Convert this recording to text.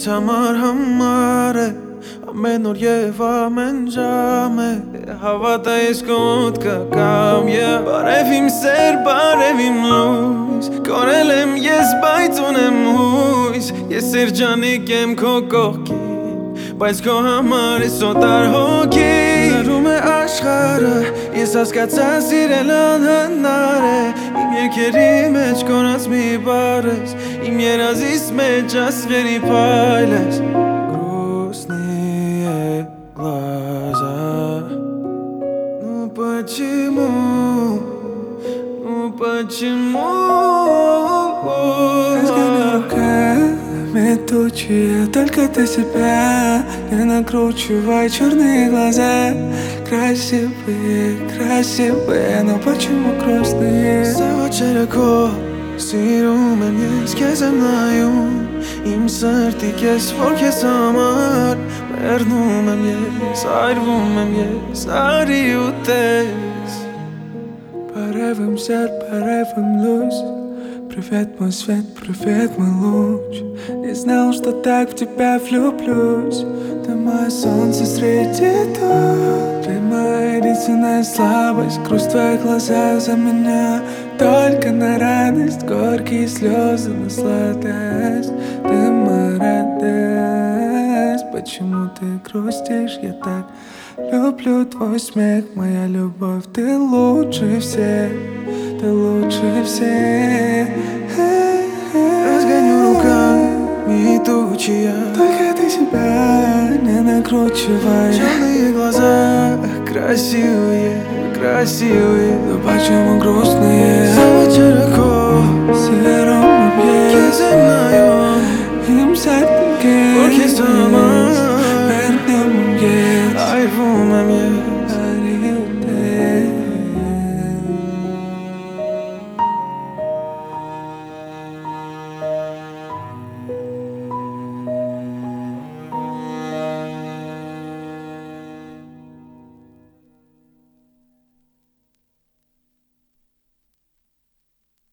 Ես համար է ամեն օր և ամեն ժամ է Հավատա ես քո մոտքը կամ Բարև իմ սեր, բարև իմ լույս Կորել եմ ես, բայց ունեմ հույս Ես երջանիկ եմ քո կողքին Բայց քո համար ես օտար հոգի Լարում է աշխարհը Ես հասկացա սիրել անհնար է Իմ երգերի մեջ կորած մի բառ ես Իմ երազիս մեջ ասղերի փայլ ես Грустные глаза Ну почему Разгоняю руками тучи Только ты себя не накручивай черные глаза Красивые, красивые Но почему грустные Սաղաչերը քո Սիրում եմ ես քեզ եմ նայում Իմ սրտի քեզ որ քեզ համար Մեռնում եմ ես, այրվում եմ ես Արի ու տես Барев им сер, барев им луз Привет, мой свет, привет, мой луч Не знал, что так в тебя влюблюсь Ты мое солнце среди туч Ты моя единственная слабость Грусть в твоих глазах за меня Только на радость Горькие слезы на сладость Ты моя радость Почему ты грустишь, я так люблю твой смех, моя любовь Ты лучше всех, ты лучше всех Разгоню руками тучи Только ты себя не накручивай Черные глаза, красивые, красивые Но почему грустные Савачара ко Серо